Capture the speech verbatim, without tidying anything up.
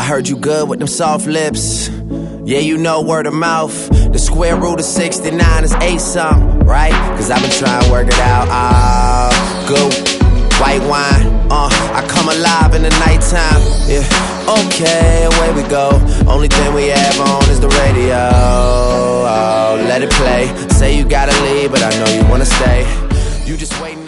heard you good with them soft lips. Yeah, you know word of mouth. The square root of sixty-nine is eight something, right? Cause I've been trying to work it out. Ah, good white wine. Uh, I come alive in the nighttime. Yeah, okay, away we go. Only thing we have on is the radio. Oh, let it play. Say you gotta leave, but I know you wanna stay. You just waiting.